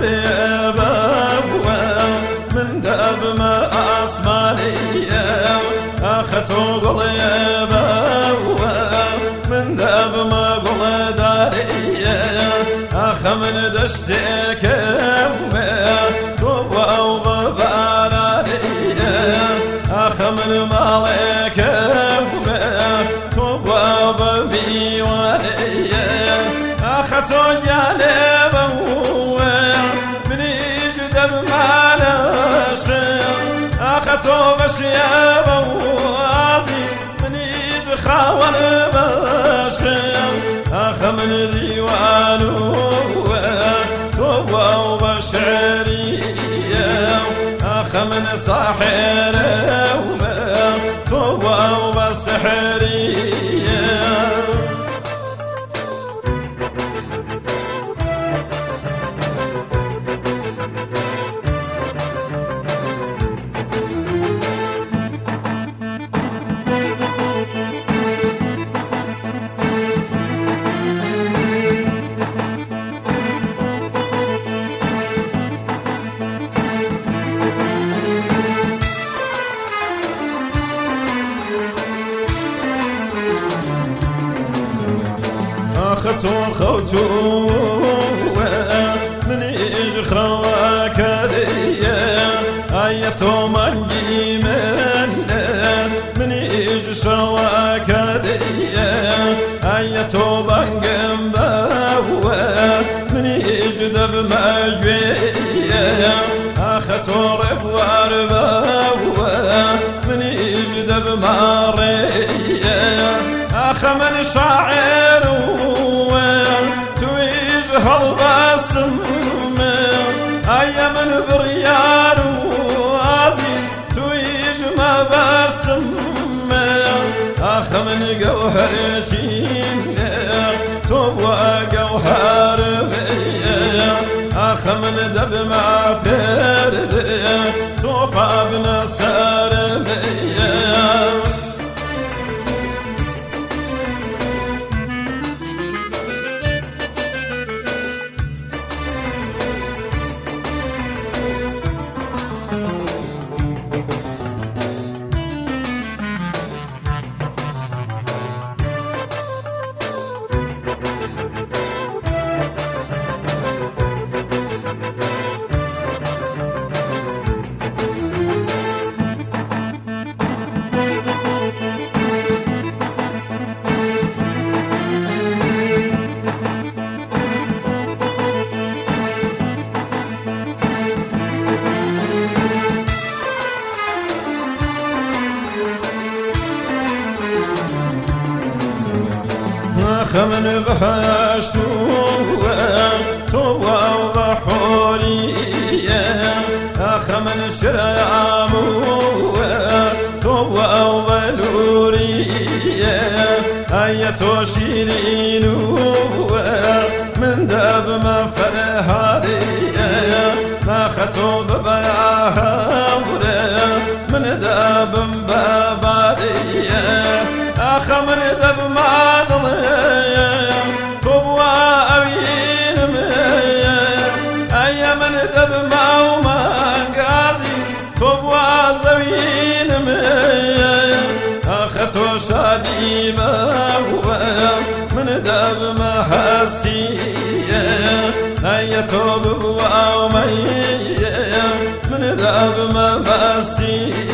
غريبة من داب ما أسمانية أخذوا قليبة من داب ما قل دارية أخ من دشتك توبة وببارانية أخ من مالك توبة وبيوانية أخذوا جانبه من يجدب مالش أخذوا بشيابه عزيز من يجخاول بشياب أخ من ديوانه توبة وبشعرية أخ من ساحره توبة وبسحرية خوتو من يجخروا كريه ايتو منجي من يجشروا كريه ايتو بنقم من يجذب مجويه اخذوا ربوار من يجذب ماريه اخ من شاعر هالباسم أي من بريار وعزيز تويج ما باسم أخ من جوهر جين توبوا جوهر مية أخ من دب ما برد توبا بنصر مية من بحشتو توبة وبحورية أخ من شرامو توبة وبلورية أيتو شيرينو من داب ما فرهارية ما خطو ببياها من داب ببارية أخ من داب ما ضلية شادي ما هو من داب محسية هيا توب وأمية من داب ما مسية